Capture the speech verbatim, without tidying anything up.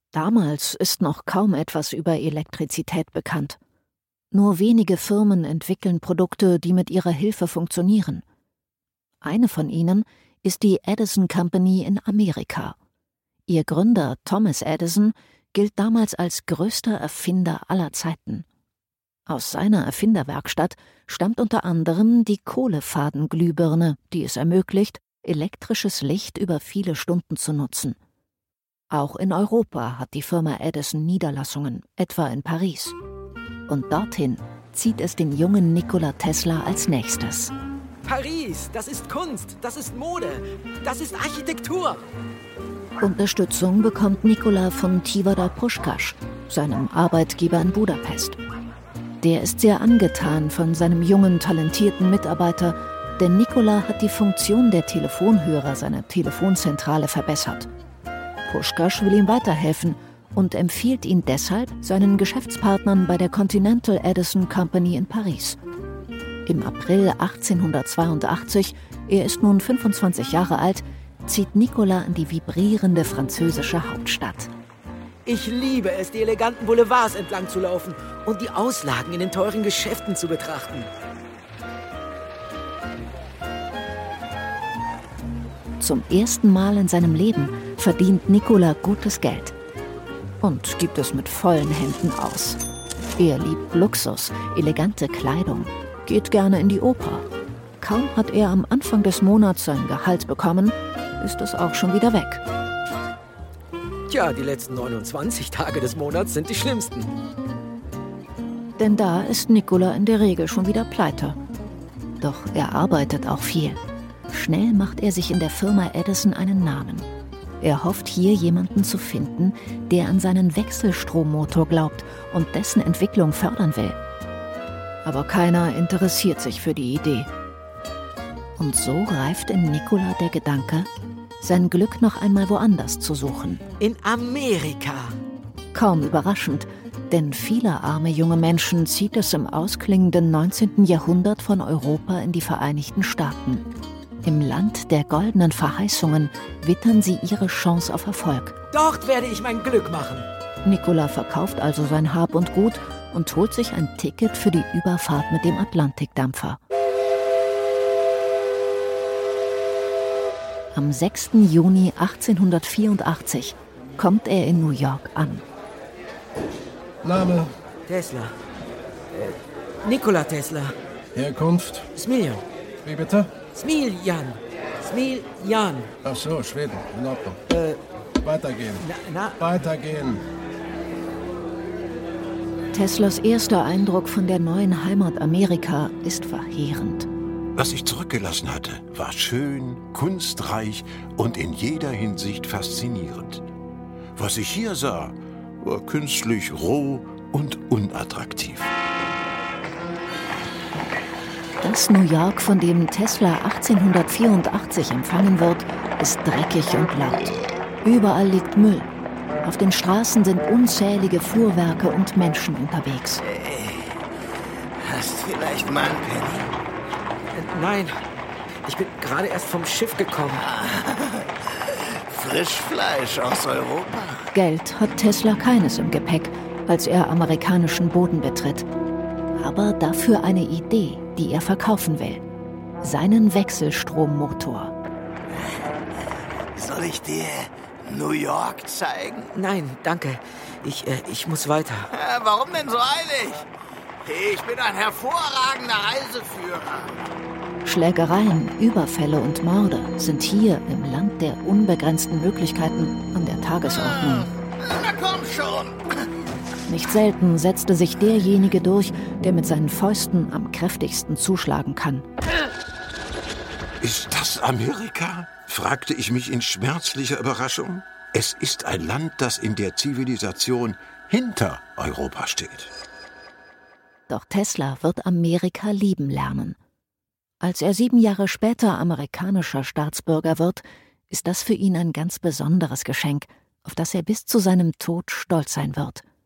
Damals ist noch kaum etwas über Elektrizität bekannt. Nur wenige Firmen entwickeln Produkte, die mit ihrer Hilfe funktionieren. Eine von ihnen ist die Edison Company in Amerika. Ihr Gründer Thomas Edison gilt damals als größter Erfinder aller Zeiten. Aus seiner Erfinderwerkstatt stammt unter anderem die Kohlefadenglühbirne, die es ermöglicht, elektrisches Licht über viele Stunden zu nutzen. Auch in Europa hat die Firma Edison Niederlassungen, etwa in Paris. Und dorthin zieht es den jungen Nikola Tesla als nächstes. Paris, das ist Kunst, das ist Mode, das ist Architektur. Unterstützung bekommt Nikola von Tivadar Puskás, seinem Arbeitgeber in Budapest. Der ist sehr angetan von seinem jungen, talentierten Mitarbeiter, denn Nikola hat die Funktion der Telefonhörer seiner Telefonzentrale verbessert. Puskás will ihm weiterhelfen und empfiehlt ihn deshalb seinen Geschäftspartnern bei der Continental Edison Company in Paris. Im April achtzehnhundertzweiundachtzig, er ist nun fünfundzwanzig Jahre alt, zieht Nikola in die vibrierende französische Hauptstadt. Ich liebe es, die eleganten Boulevards entlang zu laufen und die Auslagen in den teuren Geschäften zu betrachten. Zum ersten Mal in seinem Leben verdient Nikola gutes Geld und gibt es mit vollen Händen aus. Er liebt Luxus, elegante Kleidung, geht gerne in die Oper. Kaum hat er am Anfang des Monats sein Gehalt bekommen, ist es auch schon wieder weg. Tja, die letzten neunundzwanzig Tage des Monats sind die schlimmsten. Denn da ist Nikola in der Regel schon wieder pleite. Doch er arbeitet auch viel. Schnell macht er sich in der Firma Edison einen Namen. Er hofft hier jemanden zu finden, der an seinen Wechselstrommotor glaubt und dessen Entwicklung fördern will. Aber keiner interessiert sich für die Idee. Und so reift in Nikola der Gedanke, sein Glück noch einmal woanders zu suchen. In Amerika. Kaum überraschend, denn viele arme junge Menschen zieht es im ausklingenden neunzehnten Jahrhundert von Europa in die Vereinigten Staaten. Im Land der goldenen Verheißungen wittern sie ihre Chance auf Erfolg. Dort werde ich mein Glück machen. Nikola verkauft also sein Hab und Gut und holt sich ein Ticket für die Überfahrt mit dem Atlantikdampfer. Am sechsten Juni achtzehnhundertvierundachtzig kommt er in New York an. Name? Tesla. Äh, Nikola Tesla. Herkunft? Smiljan. Wie bitte? Smiljan. Smiljan. Ach so, Schweden. In Ordnung. Äh, Weitergehen. na, na, Weitergehen. Teslas erster Eindruck von der neuen Heimat Amerika ist verheerend. Was ich zurückgelassen hatte, war schön, kunstreich und in jeder Hinsicht faszinierend. Was ich hier sah, war künstlich roh und unattraktiv. Das New York, von dem Tesla achtzehnhundertvierundachtzig empfangen wird, ist dreckig und laut. Überall liegt Müll. Auf den Straßen sind unzählige Fuhrwerke und Menschen unterwegs. Hey, hast vielleicht mal einen Penny? äh, nein. Ich bin gerade erst vom Schiff gekommen. Frischfleisch aus Europa. Geld hat Tesla keines im Gepäck, als er amerikanischen Boden betritt. Aber dafür eine Idee, die er verkaufen will. Seinen Wechselstrommotor. Soll ich dir New York zeigen? Nein, danke. Ich, äh, ich muss weiter. Äh, warum denn so eilig? Ich bin ein hervorragender Reiseführer. Schlägereien, Überfälle und Morde sind hier im Land der unbegrenzten Möglichkeiten an der Tagesordnung. Na komm schon. Nicht selten setzte sich derjenige durch, der mit seinen Fäusten am kräftigsten zuschlagen kann. Ist das Amerika? Fragte ich mich in schmerzlicher Überraschung. Es ist ein Land, das in der Zivilisation hinter Europa steht. Doch Tesla wird Amerika lieben lernen. Als er sieben Jahre später amerikanischer Staatsbürger wird, ist das für ihn ein ganz besonderes Geschenk, auf das er bis zu seinem Tod stolz sein wird.